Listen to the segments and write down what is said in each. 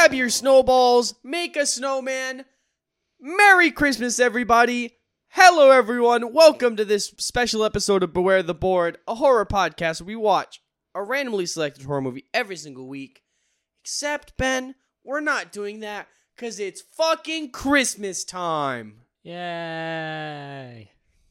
grab your snowballs, make a snowman. Merry Christmas, everybody. Hello, everyone. Welcome to this special episode of Beware the Board, a horror podcast where we watch a randomly selected horror movie every single week. Except, Ben, we're not doing that because it's fucking Christmas time. Yay.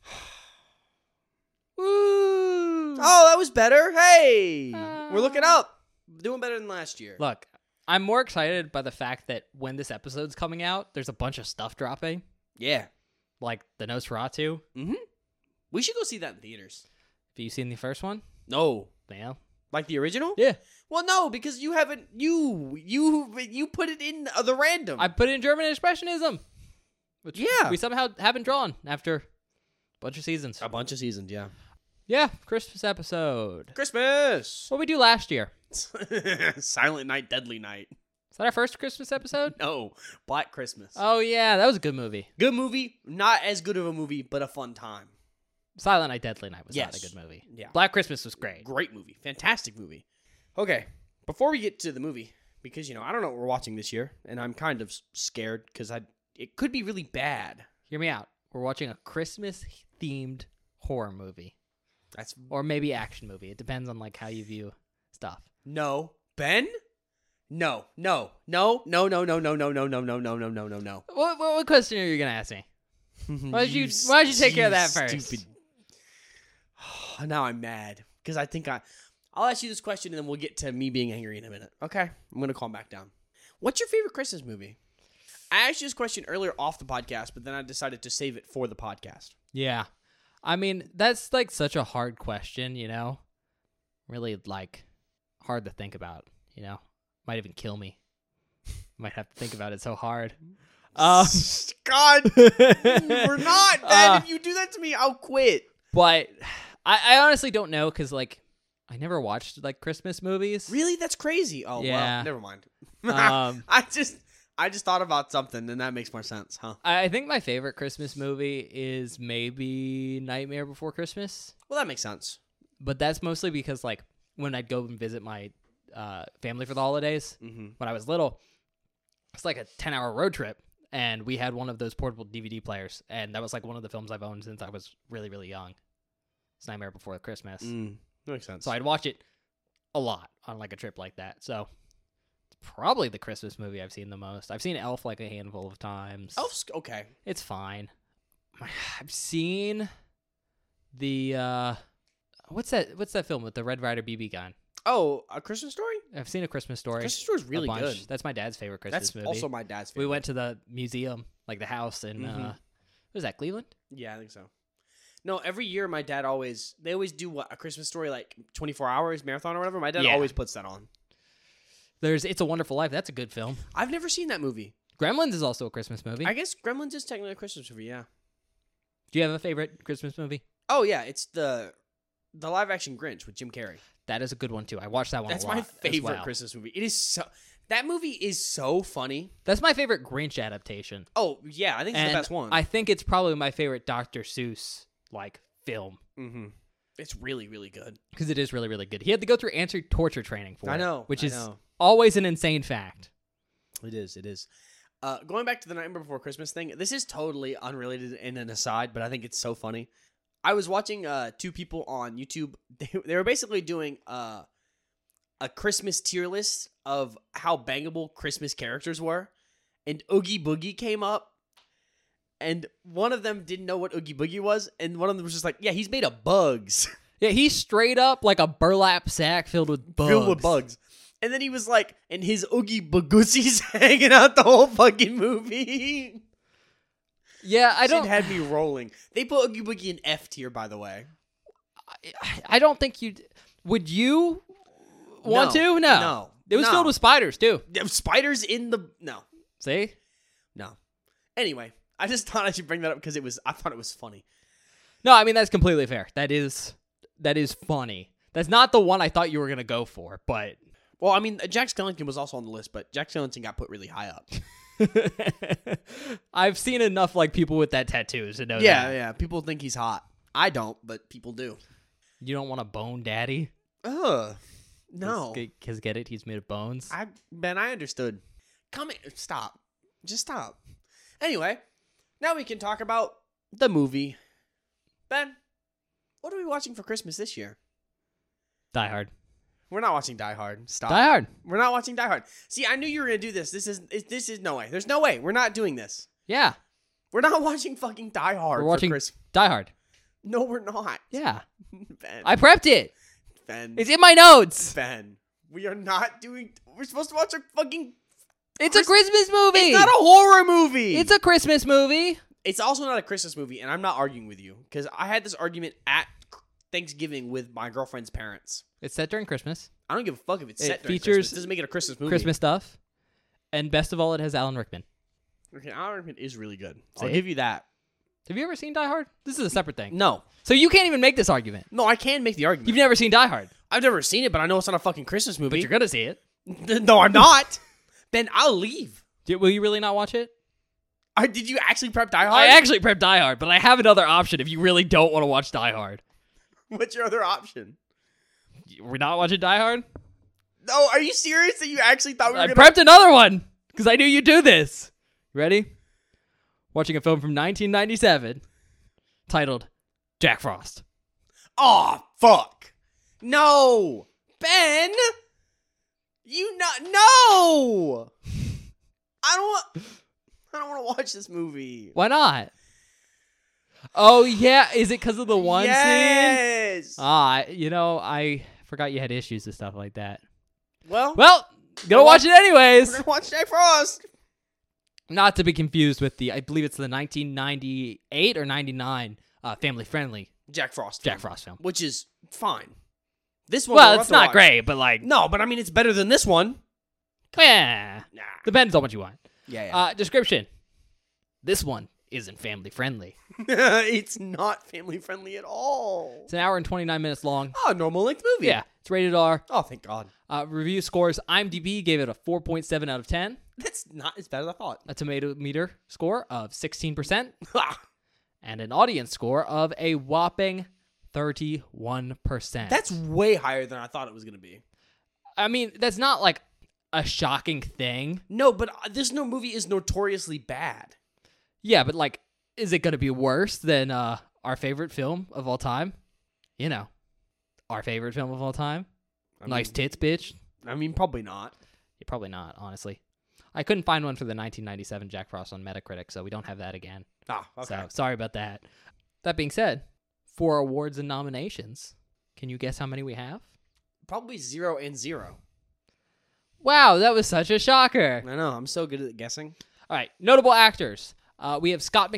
Woo! Oh, that was better. Hey, we're looking up. Doing better than last year. Look, I'm more excited by the fact that when this episode's coming out, there's a bunch of stuff dropping, Yeah. like the Nosferatu. Mm-hmm. We should go see that in theaters. Have you seen the first one? No. Yeah. Like the original? Yeah. Well, no, because you haven't. You put it in the random. I put in German Expressionism, which Yeah. we somehow haven't drawn after a bunch of seasons. a bunch of seasons, yeah. Yeah, Christmas episode. Christmas. What did we do last year? Silent Night, Deadly Night. Is that our first Christmas episode? No, Black Christmas. Oh, yeah, that was a good movie. Good movie. Not as good of a movie, but a fun time. Silent Night, Deadly Night was not Yes. a good movie. Yeah. Black Christmas was great. Great movie. Fantastic movie. Okay, before we get to the movie, because I don't know what we're watching this year, and I'm kind of scared because it could be really bad. Hear me out. We're watching a Christmas-themed horror movie. That's Or maybe action movie. It depends on how you view stuff. no, Ben. No. What question are you gonna ask me? Why did you take care of that first? Stupid. Now I'm mad because I think I'll ask you this question and then we'll get to me being angry in a minute. Okay, I'm gonna calm back down. What's your favorite Christmas movie? I asked you this question earlier off the podcast, but then I decided to save it for the podcast. Yeah, I mean that's such a hard question. Really hard to think about. Might even kill me. Might have to think about it so hard. God, we're not, Ben. If you do that to me, I'll quit. But I honestly don't know because I never watched Christmas movies. Really, that's crazy. Oh, Yeah. well, never mind. I just thought about something, and that makes more sense, huh? I think my favorite Christmas movie is maybe Nightmare Before Christmas. Well, that makes sense. But that's mostly because when I'd go and visit my family for the holidays when I was little, it's like a 10-hour road trip, and we had one of those portable DVD players, and that was one of the films I've owned since I was really, really young. It's Nightmare Before Christmas. That makes sense. So I'd watch it a lot on a trip like that. So it's probably the Christmas movie I've seen the most. I've seen Elf a handful of times. Elf's okay. It's fine. I've seen the what's that film with the Red Ryder BB gun? Oh, A Christmas Story? I've seen A Christmas Story. Christmas Story's really a bunch. good. That's my dad's favorite Christmas That's movie. also my dad's favorite. We went to the museum, the house in what was that, Cleveland? Yeah, I think so. No, every year my dad they always do A Christmas Story 24 hours marathon or whatever. My dad Yeah. always puts that on. There's It's a Wonderful Life. That's a good film. I've never seen that movie. Gremlins is also a Christmas movie. I guess Gremlins is technically a Christmas movie, yeah. Do you have a favorite Christmas movie? Oh, yeah, it's the live action Grinch with Jim Carrey. That is a good one too. I watched that one That's a lot. my as favorite well. Christmas movie. It is so that movie is so funny. That's my favorite Grinch adaptation. Oh, yeah, I think it's the best one. I think it's probably my favorite Dr. Seuss film It's really, really good. because it is really, really good. He had to go through torture training for I it, know, which I is know. always an insane fact. It is. Going back to the Nightmare Before Christmas thing, this is totally unrelated and an aside, but I think it's so funny. I was watching two people on YouTube. They were basically doing a Christmas tier list of how bangable Christmas characters were, and Oogie Boogie came up, and one of them didn't know what Oogie Boogie was, and one of them was just like, yeah, he's made of bugs. Yeah, he's straight up like a burlap sack filled with bugs. Filled with bugs. And then he was like, and his Oogie Boogoosy's hanging out the whole fucking movie. Yeah, I don't. It had me rolling. They put Oogie Boogie in F tier, by the way. I don't think you would. You want to? No. It was filled with spiders too. Spiders in the no. See? No. Anyway, I just thought I should bring that up because I thought it was funny. No, I mean that's completely fair. That is funny. That's not the one I thought you were gonna go for, but Well, I mean, Jack Skellington was also on the list, but Jack Skellington got put really high up. I've seen enough people with that tattoos to know that. Yeah. People think he's hot. I don't, but people do. You don't want a bone daddy? Ugh. No. Because get it? He's made of bones. Ben, I understood. Stop. Just stop. Anyway, now we can talk about the movie. Ben, what are we watching for Christmas this year? Die Hard. We're not watching Die Hard. Stop. Die Hard. We're not watching Die Hard. See, I knew you were going to do this. This is no way. There's no way. We're not doing this. Yeah. We're not watching fucking Die Hard. We're watching for Christmas. Die Hard. No, we're not. Yeah. Ben. I prepped it. Ben. It's in my notes. Ben. We are not doing... We're supposed to watch a fucking... It's a Christmas movie. It's not a horror movie. It's a Christmas movie. It's also not a Christmas movie, and I'm not arguing with you, because I had this argument at Thanksgiving with my girlfriend's parents. It's set during Christmas. I don't give a fuck if it's It set during features Christmas. It doesn't make it a Christmas movie. Christmas stuff. And best of all, it has Alan Rickman. Okay, Alan Rickman is really good. See? I'll give you that. Have you ever seen Die Hard? This is a separate thing. No. So you can't even make this argument. No, I can make the argument. You've never seen Die Hard. I've never seen it, but I know it's not a fucking Christmas movie. But you're going to see it. No, I'm not. Ben, I'll leave. Will you really not watch it? Did you actually prep Die Hard? I actually prepped Die Hard, but I have another option if you really don't want to watch Die Hard. What's your other option? We're not watching Die Hard? No, are you serious that you actually thought we were I going to... prepped another one because I knew you'd do this. Ready? Watching a film from 1997 titled Jack Frost. Oh, fuck. No. Ben! No! I don't want to watch this movie. Why not? Oh, yeah. Is it because of the one scene? Yes! I forgot you had issues and stuff like that. Well, Gonna watch it anyways. we're going to watch Jack Frost. Not to be confused with I believe it's the 1998 or 99 family-friendly Jack Frost. Jack Frost film. Which is fine. This one... Well, it's not great, but No, but I mean, it's better than this one. yeah. Nah. Depends on what you want. Yeah. Description. This one isn't family-friendly. It's not family-friendly at all. It's an hour and 29 minutes long. Oh, normal length movie. Yeah, it's rated R. Oh, thank God. Review scores. IMDb gave it a 4.7 out of 10. That's not as bad as I thought. A tomato meter score of 16%. And an audience score of a whopping 31%. That's way higher than I thought it was going to be. I mean, that's not like a shocking thing. No, but this movie is notoriously bad. Yeah, but is it going to be worse than our favorite film of all time? You know, our favorite film of all time. Nice tits, bitch. I mean, probably not. Yeah, probably not, honestly. I couldn't find one for the 1997 Jack Frost on Metacritic, so we don't have that again. Ah, okay. So, sorry about that. That being said, for awards and nominations, can you guess how many we have? Probably 0 and 0. Wow, that was such a shocker. I know. I'm so good at guessing. All right, notable actors. We have Scott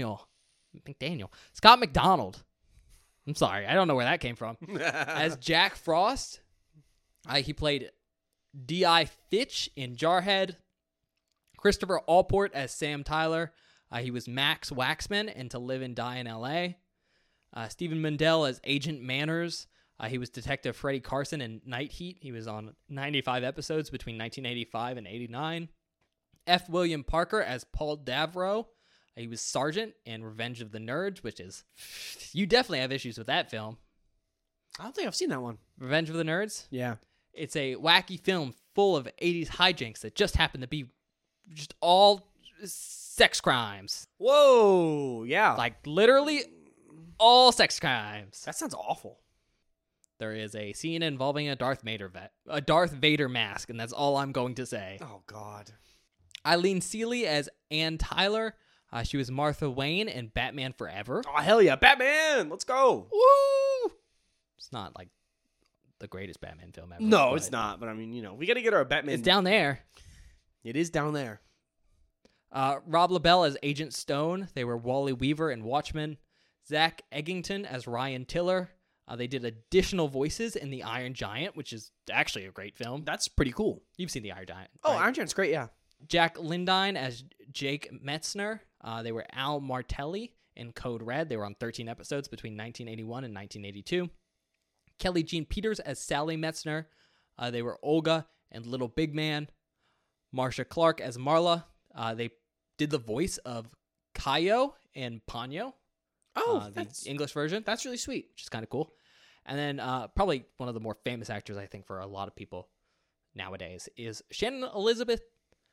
McDonald. I'm sorry, I don't know where that came from. As Jack Frost, he played D.I. Fitch in Jarhead. Christopher Allport as Sam Tyler. He was Max Waxman in To Live and Die in L.A. Stephen Mundell as Agent Manners. He was Detective Freddie Carson in Night Heat. He was on 95 episodes between 1985 and 89. F. William Parker as Paul Davro. He was Sergeant in Revenge of the Nerds, which is... You definitely have issues with that film. I don't think I've seen that one. Revenge of the Nerds? Yeah. It's a wacky film full of 80s hijinks that just happen to be just all sex crimes. Whoa, yeah. Literally all sex crimes. That sounds awful. There is a scene involving a Darth Vader mask, and that's all I'm going to say. Oh, God. Eileen Seeley as Ann Tyler. She was Martha Wayne in Batman Forever. Oh, hell yeah. Batman! Let's go! Woo! It's not the greatest Batman film ever. No, it's not. But I mean, we got to get our Batman. It's down there. It is down there. Rob LaBelle as Agent Stone. They were Wally Weaver in Watchmen. Zach Eggington as Ryan Tiller. They did additional voices in The Iron Giant, which is actually a great film. That's pretty cool. You've seen The Iron Giant. Oh, right? Iron Giant's great, yeah. Jack Lindine as Jake Metzner. They were Al Martelli in Code Red. They were on 13 episodes between 1981 and 1982. Kelly Jean Peters as Sally Metzner. They were Olga and Little Big Man. Marcia Clark as Marla. They did the voice of Kaio in Ponyo. Oh, the English version. That's really sweet. Which is kind of cool. And then probably one of the more famous actors, I think, for a lot of people nowadays is Shannon Elizabeth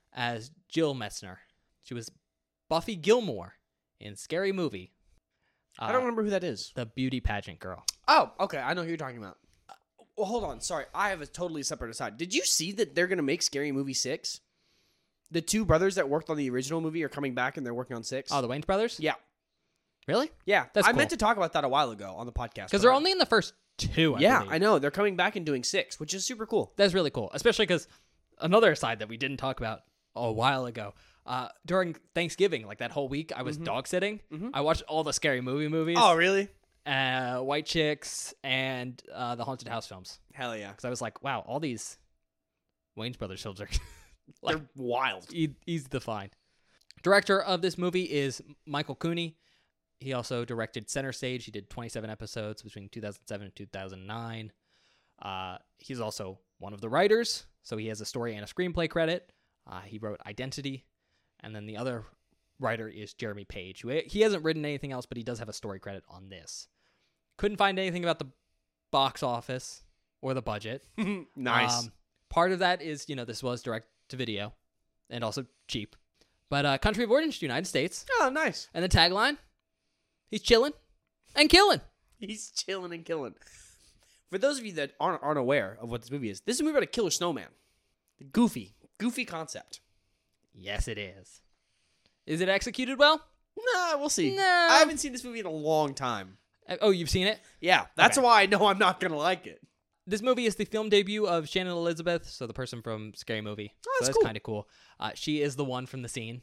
as Jill Metzner. She was Buffy Gilmore in Scary Movie. I don't remember who that is. The beauty pageant girl. Oh, okay. I know who you're talking about. Well, hold on. Sorry. I have a totally separate aside. Did you see that they're going to make Scary Movie 6? The two brothers that worked on the original movie are coming back and they're working on 6. Oh, the Wayans brothers? Yeah. Really? Yeah. That's I cool. meant to talk about that a while ago on the podcast. Because they're only in the first 2, I Yeah, believe. I know. They're coming back and doing 6, which is super cool. That's really cool. Especially because another aside that we didn't talk about a while ago. During Thanksgiving, like that whole week, I was dog sitting. I watched all the Scary Movie movies. Oh, really? White Chicks and the Haunted House films. Hell yeah. Because I was like, wow, all these Wayans Brothers films are They're wild. easy to find. Director of this movie is Michael Cooney. He also directed Center Stage. He did 27 episodes between 2007 and 2009. He's also one of the writers, so he has a story and a screenplay credit. He wrote Identity. And then the other writer is Jeremy Page. He hasn't written anything else, but he does have a story credit on this. Couldn't find anything about the box office or the budget. Nice. Part of that is, this was direct to video and also cheap. But country of origin, United States. Oh, nice. And the tagline, he's chilling and killing. He's chilling and killing. For those of you that aren't aware of what this movie is a movie about a killer snowman. Goofy concept. Yes, it is. Is it executed well? Nah, we'll see. No. I haven't seen this movie in a long time. Oh, you've seen it? Yeah, that's Okay. why I know I'm not going to like it. This movie is the film debut of Shannon Elizabeth, so the person from Scary Movie. Oh, that's so cool. kind of cool. She is the one from the scene.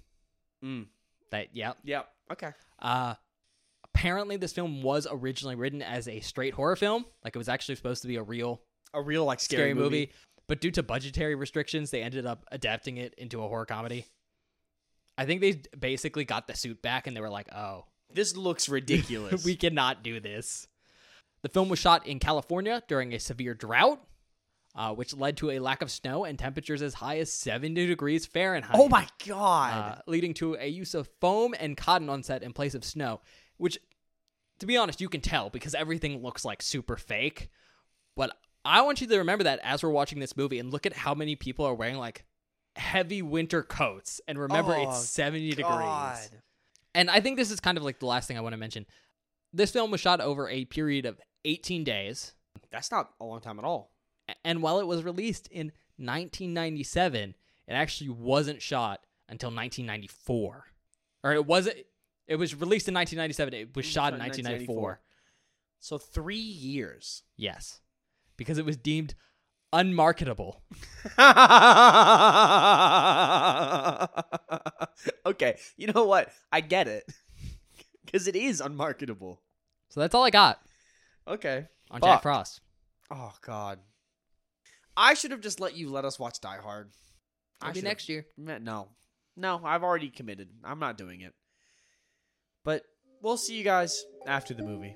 Yep. Yep. Okay. Apparently, this film was originally written as a straight horror film. Like, it was actually supposed to be a real Like scary movie. But due to budgetary restrictions, they ended up adapting it into a horror comedy. I think they basically got the suit back, and they were like, oh, This looks ridiculous. we cannot do this. The film was shot in California during a severe drought, which led to a lack of snow and temperatures as high as 70 degrees Fahrenheit. Oh my god. Leading to a use of foam and cotton on set in place of snow, which, to be honest, you can tell because everything looks like super fake. But I want you to remember that as we're watching this movie and look at how many people are wearing like heavy winter coats and remember it's 70 degrees. And I think this is kind of like the last thing I want to mention. This film was shot over a period of 18 days. That's not a long time at all. And while it was released in 1997, it actually wasn't shot until 1994. Or it was released in 1997. It was shot in 1994. So 3 years. Yes. Because it was deemed unmarketable. Okay, you know what? I get it. Because it is unmarketable. So that's all I got Okay. on Fuck. Jack Frost. Oh, God. I should have just let us watch Die Hard. Maybe next year. No. No, I've already committed. I'm not doing it. But we'll see you guys after the movie.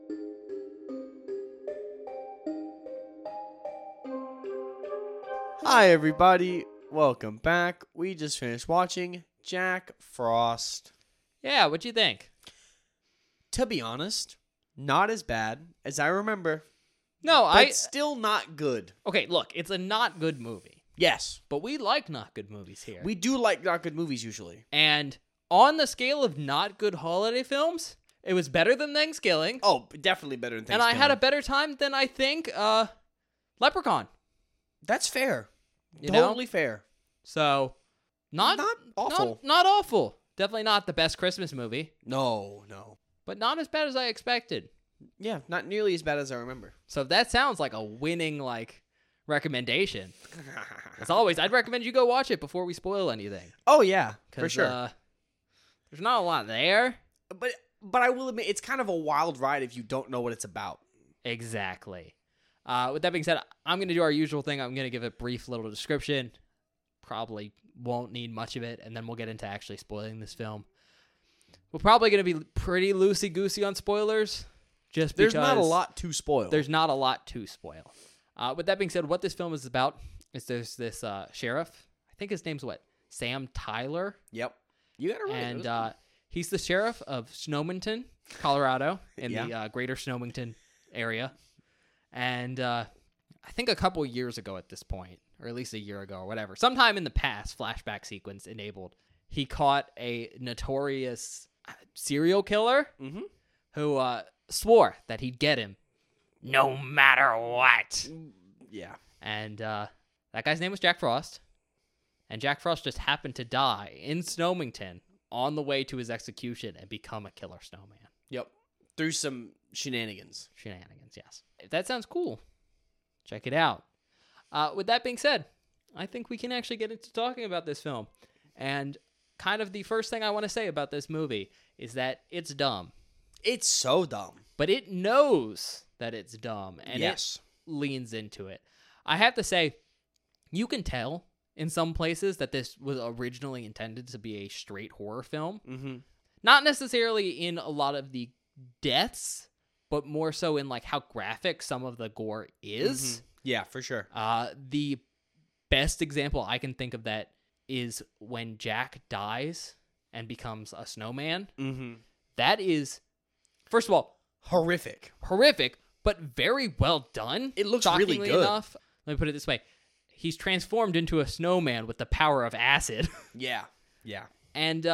Hi, everybody. Welcome back. We just finished watching Jack Frost. Yeah, what'd you think? To be honest, not as bad as I remember, No, but still not good. Okay, look, it's a not good movie. Yes, But we like not good movies here. we do like not good movies usually. And on the scale of not good holiday films, it was better than Thanksgiving. Oh, definitely better than And Thanksgiving. I had a better time than I think Leprechaun. That's fair. You know? Totally fair. So not awful. Not awful. Definitely not the best Christmas movie, No. but not as bad as I expected. Yeah, not nearly as bad as I remember. So that sounds like a winning recommendation. As always, I'd recommend you go watch it before we spoil anything. Oh yeah, for 'Cause, sure. There's not a lot there. But I will admit, it's kind of a wild ride if you don't know what it's about. Exactly. With that being said, I'm going to do our usual thing. I'm going to give a brief little description. Probably won't need much of it, and then we'll get into actually spoiling this film. We're probably going to be pretty loosey-goosey on spoilers, just because There's not a lot to spoil. There's not a lot to spoil. With that being said, what this film is about is there's this sheriff. I think his name's Sam Tyler. Yep. You got it right. And he's the sheriff of Snowminton, Colorado, in Yeah. the greater Snowminton area. And I think a couple years ago at this point, or at least a year ago or whatever, sometime in the past, flashback sequence enabled, he caught a notorious serial killer who swore that he'd get him no matter what. Yeah. And that guy's name was Jack Frost. And Jack Frost just happened to die in Snowmington on the way to his execution and become a killer snowman. Yep. Through some shenanigans. Shenanigans, yes. If that sounds cool, check it out. With that being said, I think we can actually get into talking about this film. And kind of the first thing I want to say about this movie is that it's dumb. It's so dumb. But it knows that it's dumb, and yes. it leans into it. I have to say, you can tell in some places that this was originally intended to be a straight horror film. Mm-hmm. Not necessarily in a lot of the deaths, but more so in like how graphic some of the gore is. Mm-hmm. Yeah, for sure. The best example I can think of that is when Jack dies and becomes a snowman. Mm-hmm. That is, first of all, horrific, but very well done. It looks really Shockingly good. enough, let me put it this way. He's transformed into a snowman with the power of acid. Yeah. And,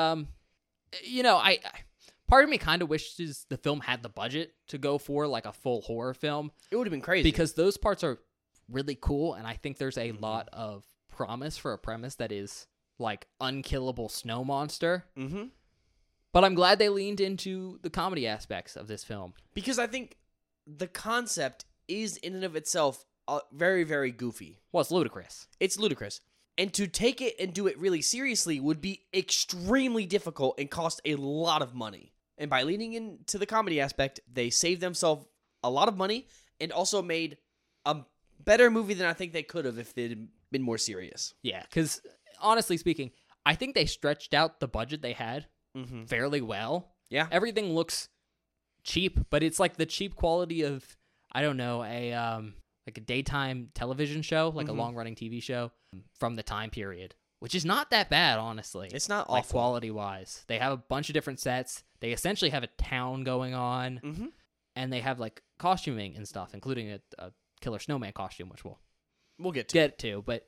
I part of me kind of wishes the film had the budget to go for like a full horror film. It would have been crazy. Because those parts are really cool, and I think there's a lot of promise for a premise that is like unkillable snow monster. Mm-hmm. But I'm glad they leaned into the comedy aspects of this film. Because I think the concept is in and of itself very, very goofy. Well, it's ludicrous. It's ludicrous. And to take it and do it really seriously would be extremely difficult and cost a lot of money. And by leaning into the comedy aspect, they saved themselves a lot of money and also made a better movie than I think they could have if they'd been more serious. Yeah, because honestly speaking, I think they stretched out the budget they had fairly well. Yeah. Everything looks cheap, but it's like the cheap quality of, I don't know, like a daytime television show, like a long-running TV show from the time period, which is not that bad, honestly. It's not like awful. Quality-wise. They have a bunch of different sets. They essentially have a town going on, and they have like costuming and stuff, including a killer snowman costume, which we'll get to. But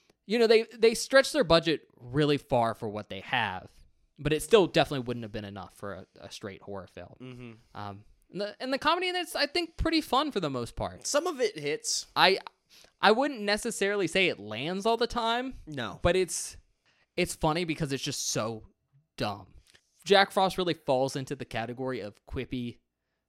they stretch their budget really far for what they have, but it still definitely wouldn't have been enough for a straight horror film. And the comedy in it's, I think, pretty fun for the most part. Some of it hits. I wouldn't necessarily say it lands all the time. No. But it's funny because it's just so dumb. Jack Frost really falls into the category of quippy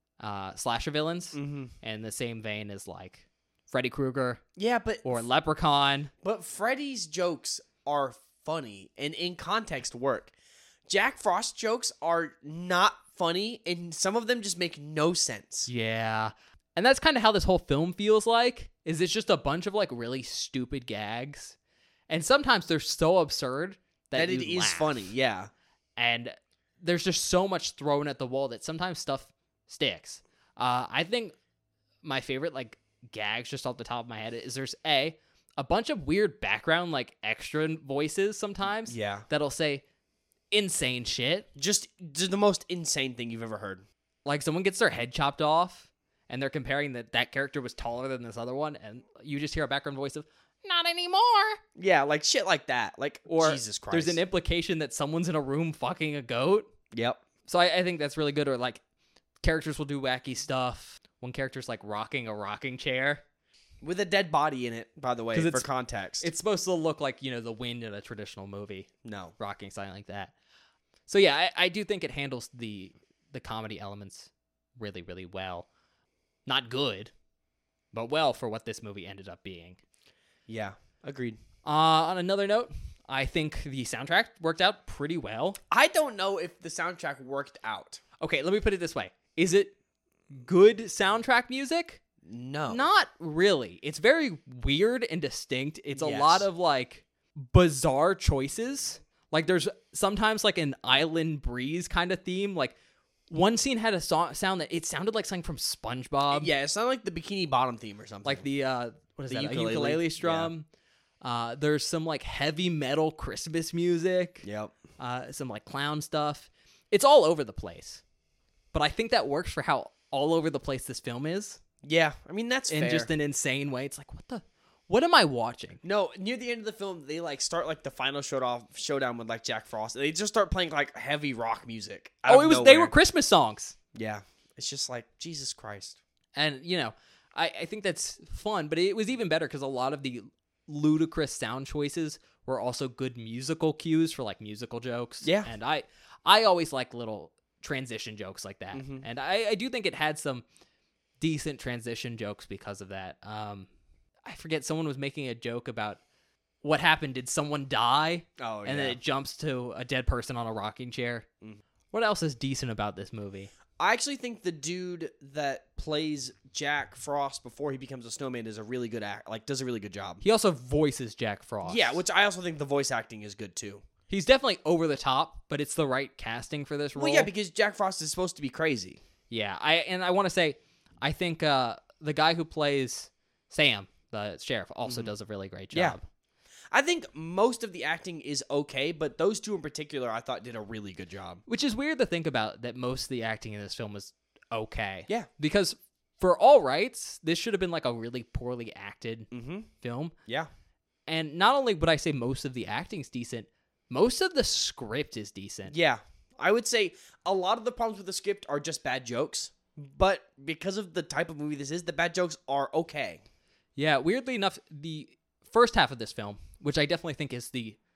slasher villains in the same vein as like Freddy Krueger. Yeah, but or Leprechaun. But Freddy's jokes are funny and in context work. Jack Frost jokes are not funny, and some of them just make no sense. Yeah. And that's kind of how this whole film feels like, is it's just a bunch of like really stupid gags. And sometimes they're so absurd that it is funny, yeah. And there's just so much thrown at the wall that sometimes stuff sticks. I think my favorite like gags just off the top of my head is there's a bunch of weird background like extra voices sometimes. Yeah. That'll say insane shit. Just the most insane thing you've ever heard. Like someone gets their head chopped off and they're comparing that character was taller than this other one, and you just hear a background voice of not anymore. Yeah, like shit like that. Like, or Jesus Christ. There's an implication that someone's in a room fucking a goat. Yep. So I think that's really good. Or like characters will do wacky stuff. One character's like rocking a rocking chair with a dead body in it, by the way, for context. It's supposed to look like, the wind in a traditional movie. No. Rocking something like that. So yeah, I do think it handles the comedy elements really, really well. Not good, but well for what this movie ended up being. Yeah, agreed. On another note, I think the soundtrack worked out pretty well. I don't know if the soundtrack worked out. Okay, let me put it this way. Is it good soundtrack music? No. Not really. It's very weird and distinct. It's a Yes. lot of like bizarre choices. Like there's sometimes like an island breeze kind of theme. Like one scene had a sound that it sounded like something from SpongeBob. Yeah, it sounded like the Bikini Bottom theme or something. Like the what is The that? ukulele. A ukulele strum. Yeah. There's some like heavy metal Christmas music. Yep. Some like clown stuff. It's all over the place. But I think that works for how all over the place this film is. Yeah, I mean that's in fair. just an insane way. It's like what am I watching? No, near the end of the film, they like start like the final showdown with like Jack Frost. They just start playing like heavy rock music. Oh, they were Christmas songs. Yeah, it's just like Jesus Christ. And I think that's fun, but it was even better because a lot of the ludicrous sound choices were also good musical cues for like musical jokes. Yeah, and I always like little transition jokes like that, and I do think it had some decent transition jokes because of that. I forget, someone was making a joke about what happened. Did someone die? Oh, yeah. And then it jumps to a dead person on a rocking chair. What else is decent about this movie? I actually think the dude that plays Jack Frost before he becomes a snowman is a really good does a really good job. He also voices Jack Frost. Yeah, which I also think the voice acting is good too. He's definitely over the top, but it's the right casting for this role. Well, yeah, because Jack Frost is supposed to be crazy. Yeah, I want to say, I think the guy who plays Sam, the sheriff, also does a really great job. Yeah. I think most of the acting is okay, but those two in particular I thought did a really good job. Which is weird to think about, that most of the acting in this film is okay. Yeah. Because for all rights, this should have been like a really poorly acted film. Yeah. And not only would I say most of the acting's decent, most of the script is decent. Yeah. I would say a lot of the problems with the script are just bad jokes, but because of the type of movie this is, the bad jokes are okay. Yeah, weirdly enough, the first half of this film, which I definitely think is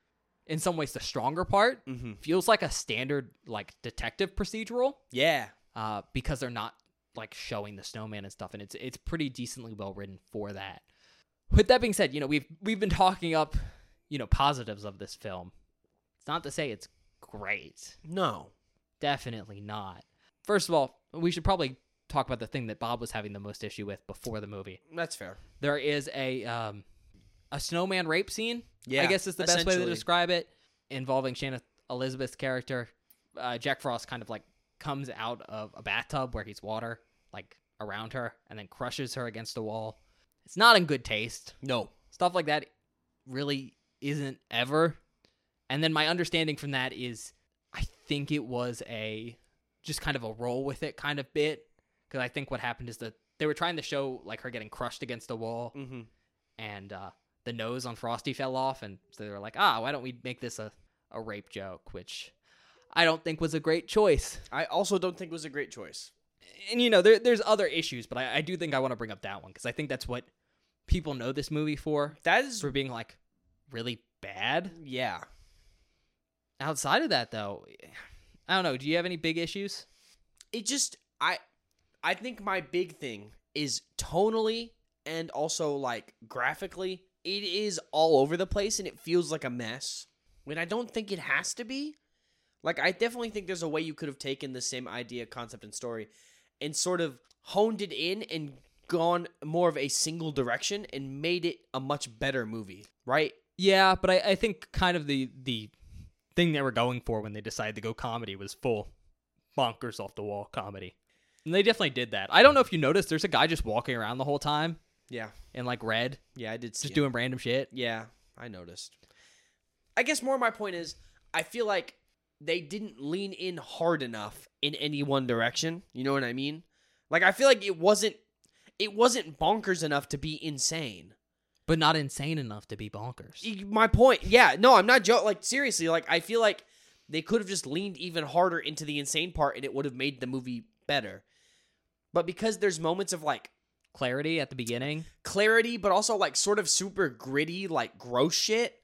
in some ways the stronger part, feels like a standard like detective procedural. Yeah. Because they're not like showing the snowman and stuff, and it's pretty decently well written for that. With that being said, we've been talking up, positives of this film. It's not to say it's great. No. Definitely not. First of all, we should probably talk about the thing that Bob was having the most issue with before the movie. That's fair. There is a snowman rape scene. Yeah, I guess is the best way to describe it, involving Shanna Elizabeth's character. Jack Frost kind of like comes out of a bathtub where he's water like around her, and then crushes her against a wall. It's not in good taste. No. Stuff like that really isn't ever. And then my understanding from that is, I think it was just kind of a roll with it kind of bit. Because I think what happened is that they were trying to show like her getting crushed against a wall, and the nose on Frosty fell off, and so they were like, why don't we make this a rape joke, which I don't think was a great choice. I also don't think was a great choice. And there's other issues, but I do think I want to bring up that one, because I think that's what people know this movie for. That is for being like really bad. Yeah. Outside of that, though, I don't know. Do you have any big issues? It just, I think my big thing is tonally and also like graphically, it is all over the place and it feels like a mess when I don't think it has to be. Like, I definitely think there's a way you could have taken the same idea, concept, and story and sort of honed it in and gone more of a single direction and made it a much better movie, right? Yeah, but I think kind of the thing they were going for when they decided to go comedy was full bonkers off the wall comedy. And they definitely did that. I don't know if you noticed, there's a guy just walking around the whole time. Yeah. In like red. Yeah, I did see just doing random shit. Yeah, I noticed. I guess more my point is, I feel like they didn't lean in hard enough in any one direction. You know what I mean? Like, I feel like it wasn't bonkers enough to be insane. But not insane enough to be bonkers. My point. Yeah, no, I'm not joking. Like, seriously, like, I feel like they could have just leaned even harder into the insane part and it would have made the movie better. But because there's moments of, like, clarity at the beginning. Clarity, but also, like, sort of super gritty, like, gross shit,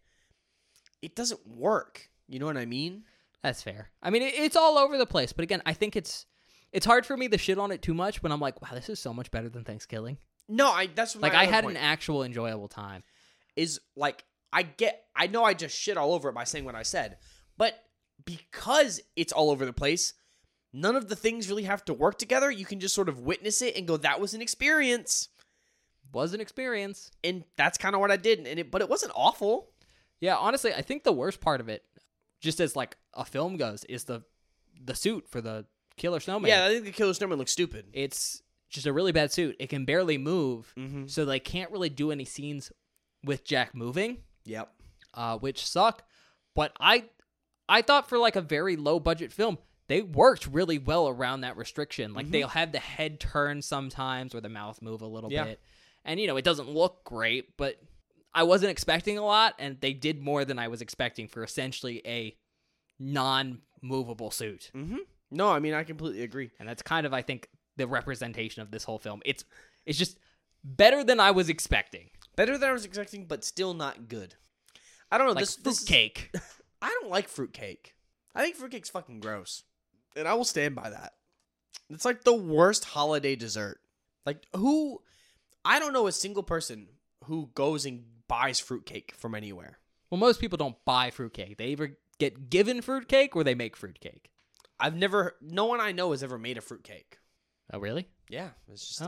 it doesn't work. You know what I mean? That's fair. I mean, it's all over the place. But again, I think it's hard for me to shit on it too much when I'm like, wow, this is so much better than Thanksgiving. No, that's like I had an actual enjoyable time. Is like I know I just shit all over it by saying what I said, but because it's all over the place, none of the things really have to work together. You can just sort of witness it and go, "That was an experience." Was an experience, and that's kind of what I did. But it wasn't awful. Yeah, honestly, I think the worst part of it, just as like a film goes, is the suit for the Killer Snowman. Yeah, I think the Killer Snowman looks stupid. It's just a really bad suit. It can barely move, so they can't really do any scenes with Jack moving. Yep. Which suck. But I thought for like a very low budget film, they worked really well around that restriction. Like they'll have the head turn sometimes or the mouth move a little bit. And it doesn't look great, but I wasn't expecting a lot, and they did more than I was expecting for essentially a non-movable suit. Mm-hmm. No, I mean, I completely agree. And that's kind of, I think, the representation of this whole film. It's just better than I was expecting. Better than I was expecting, but still not good. I don't know. Like this fruitcake. I don't like fruitcake. I think fruitcake's fucking gross. And I will stand by that. It's like the worst holiday dessert. Like, who... I don't know a single person who goes and buys fruitcake from anywhere. Well, most people don't buy fruitcake. They either get given fruitcake or they make fruitcake. No one I know has ever made a fruitcake. Oh, really? Yeah. It's just,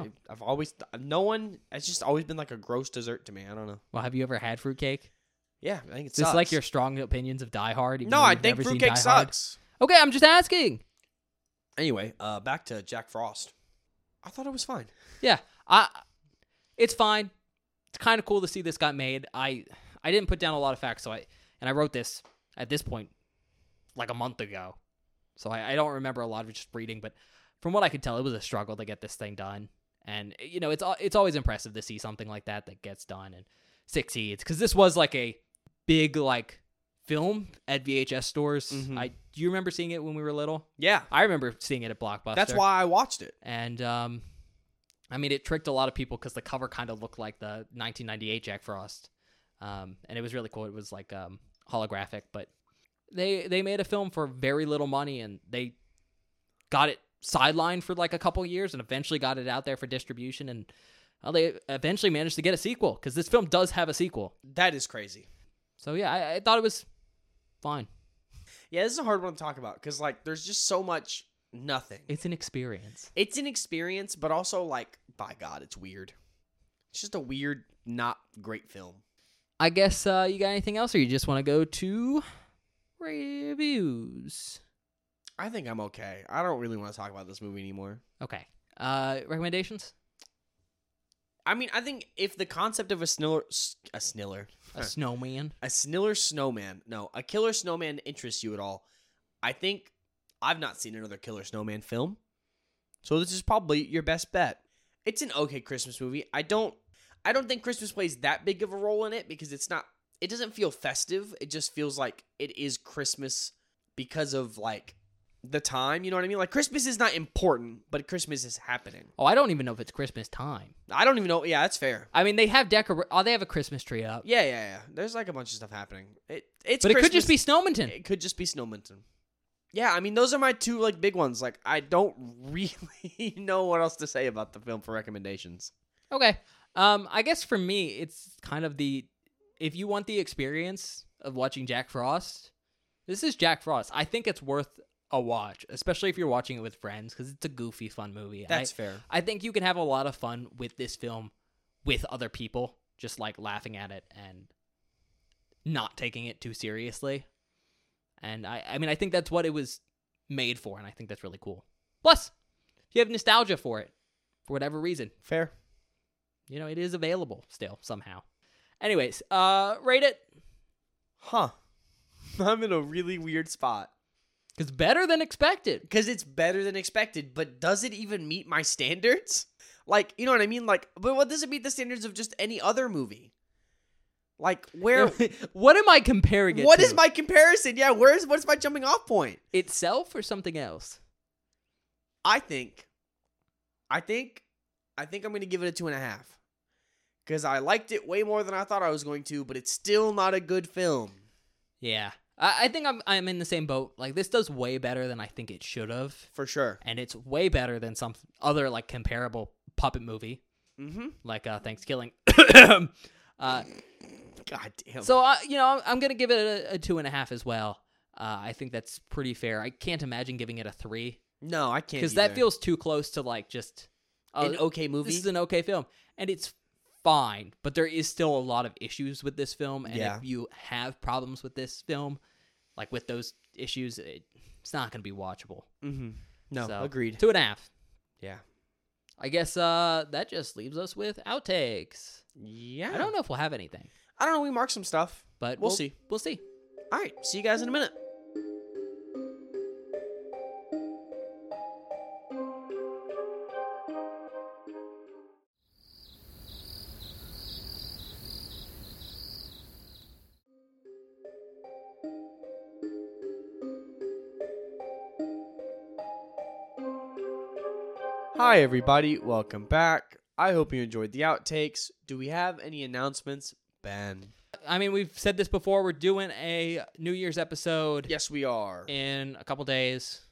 it's just always been like a gross dessert to me. I don't know. Well, have you ever had fruitcake? Yeah, I think it Is sucks. this like your strong opinions of Die Hard? No, I think fruitcake sucks. Okay, I'm just asking. Anyway, back to Jack Frost. I thought it was fine. Yeah, it's fine. It's kind of cool to see this got made. I didn't put down a lot of facts, so I wrote this at this point like a month ago. So I don't remember a lot of just reading, but from what I could tell, it was a struggle to get this thing done. And, you know, it's always impressive to see something like that gets done and succeeds. Because this was like a big, like, film at VHS stores. Mm-hmm. Do you remember seeing it when we were little? Yeah. I remember seeing it at Blockbuster. That's why I watched it. And, I mean, it tricked a lot of people because the cover kind of looked like the 1998 Jack Frost. And it was really cool. It was, like, holographic, but they made a film for very little money, and they got it sidelined for like a couple years and eventually got it out there for distribution, and they eventually managed to get a sequel because this film does have a sequel. That is crazy. So yeah, I thought it was fine. Yeah, this is a hard one to talk about because like there's just so much nothing. It's an experience. It's an experience, but also like, by God, it's weird. It's just a weird, not great film. I guess you got anything else, or you just want to go to reviews? I think I'm okay. I don't really want to talk about this movie anymore. Okay. Recommendations? I mean, I think if the concept of a sniller snowman, no, a killer snowman interests you at all, I think I've not seen another killer snowman film, so this is probably your best bet. It's an okay Christmas movie. I don't think Christmas plays that big of a role in it because it doesn't feel festive. It just feels like it is Christmas because of like the time, you know what I mean? Like, Christmas is not important, but Christmas is happening. Oh, I don't even know if it's Christmas time. I don't even know. Yeah, that's fair. I mean, they have they have a Christmas tree up. Yeah. There's like a bunch of stuff happening. But Christmas. It could just be Snowminton. It could just be Snowminton. Yeah, I mean, those are my two like big ones. Like, I don't really know what else to say about the film for recommendations. Okay. I guess for me, it's kind of if you want the experience of watching Jack Frost, this is Jack Frost. I think it's worth a watch, especially if you're watching it with friends, because it's a goofy, fun movie. That's fair. I think you can have a lot of fun with this film with other people, just like laughing at it and not taking it too seriously. And I mean, I think that's what it was made for, and I think that's really cool. Plus, if you have nostalgia for it, for whatever reason. Fair. You know, it is available still, somehow. Anyways, rate it. Huh. I'm in a really weird spot. It's better than expected. Because it's better than expected, but does it even meet my standards? Like, you know what I mean? Like, but what does it meet the standards of just any other movie? Like, where... What am I comparing it to? What is my comparison? Yeah, what's my jumping off point? Itself or something else? I think I'm going to give it a 2.5. Because I liked it way more than I thought I was going to, but it's still not a good film. Yeah. I think I'm in the same boat. Like, this does way better than I think it should have. For sure. And it's way better than some other, like, comparable puppet movie. Mm-hmm. Like, Thanksgiving. God damn. So, you know, I'm going to give it a 2.5 as well. I think that's pretty fair. I can't imagine giving it a 3. No, I can't. Because that feels too close to, like, just... an okay movie? This is an okay film. And it's fine, but there is still a lot of issues with this film. And if you have problems with this film... Like, with those issues, it's not going to be watchable. Mm-hmm. No, so, agreed. 2.5. Yeah. I guess that just leaves us with outtakes. Yeah. I don't know if we'll have anything. I don't know. We marked some stuff. But we'll see. We'll see. All right. See you guys in a minute. Hi, everybody. Welcome back. I hope you enjoyed the outtakes. Do we have any announcements, Ben? I mean, we've said this before. We're doing a New Year's episode. Yes, we are. In a couple days.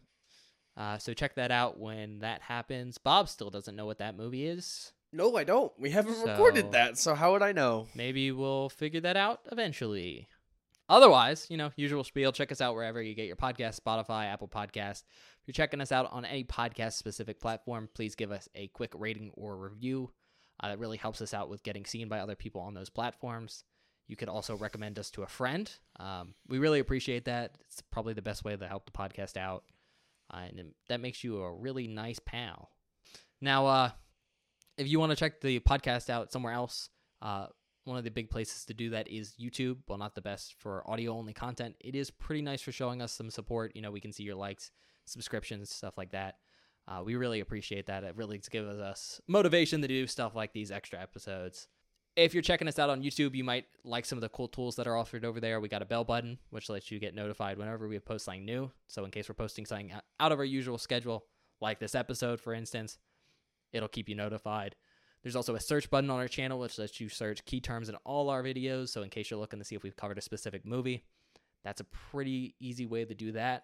So check that out when that happens. Bob still doesn't know what that movie is. No, I don't. We haven't recorded that, so how would I know? Maybe we'll figure that out eventually. Otherwise, usual spiel. Check us out wherever you get your podcast, Spotify, Apple Podcasts. If you're checking us out on any podcast-specific platform, please give us a quick rating or review. That really helps us out with getting seen by other people on those platforms. You could also recommend us to a friend. We really appreciate that. It's probably the best way to help the podcast out. And that makes you a really nice pal. Now, if you want to check the podcast out somewhere else, one of the big places to do that is YouTube. Well, not the best for audio-only content. It is pretty nice for showing us some support. We can see your likes, subscriptions, stuff like that. We really appreciate that. It really gives us motivation to do stuff like these extra episodes. If you're checking us out on YouTube, you might like some of the cool tools that are offered over there. We got a bell button, which lets you get notified whenever we post something new. So in case we're posting something out of our usual schedule, like this episode, for instance, it'll keep you notified. There's also a search button on our channel, which lets you search key terms in all our videos. So in case you're looking to see if we've covered a specific movie, that's a pretty easy way to do that.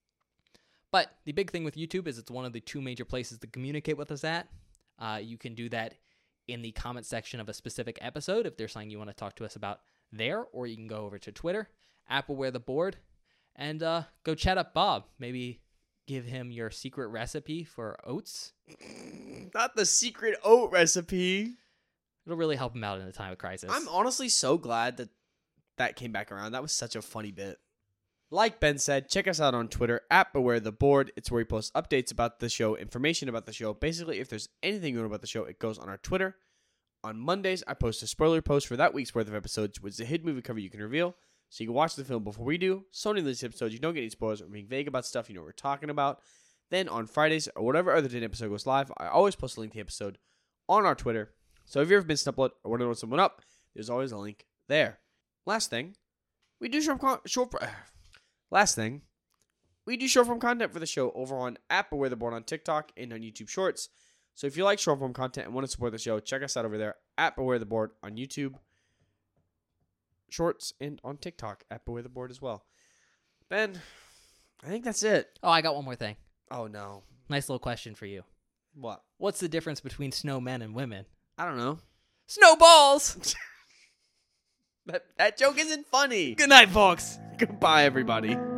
But the big thing with YouTube is it's one of the two major places to communicate with us at. You can do that in the comment section of a specific episode if there's something you want to talk to us about there, or you can go over to Twitter, @AppleWearTheBoard, and go chat up Bob. Maybe give him your secret recipe for oats. Not the secret oat recipe. It'll really help him out in a time of crisis. I'm honestly so glad that came back around. That was such a funny bit. Like Ben said, check us out on Twitter, @BewareTheBoard. It's where we post updates about the show, information about the show. Basically, if there's anything you know about the show, it goes on our Twitter. On Mondays, I post a spoiler post for that week's worth of episodes, which is a hidden movie cover you can reveal, so you can watch the film before we do. So in these episodes, you don't get any spoilers or being vague about stuff you know what we're talking about. Then on Fridays, or whatever other day an episode goes live, I always post a link to the episode on our Twitter. So if you've ever been to upload or want to know someone up, there's always a link there. Last thing, we do short form content for the show over on @BewareTheBoard on TikTok and on YouTube Shorts. So if you like short form content and want to support the show, check us out over there @BewareTheBoard on YouTube Shorts and on TikTok @BewareTheBoard as well. Ben, I think that's it. Oh, I got one more thing. Oh no. Nice little question for you. What? What's the difference between snowmen and women? I don't know. Snowballs! That joke isn't funny. Good night, folks. Goodbye, everybody.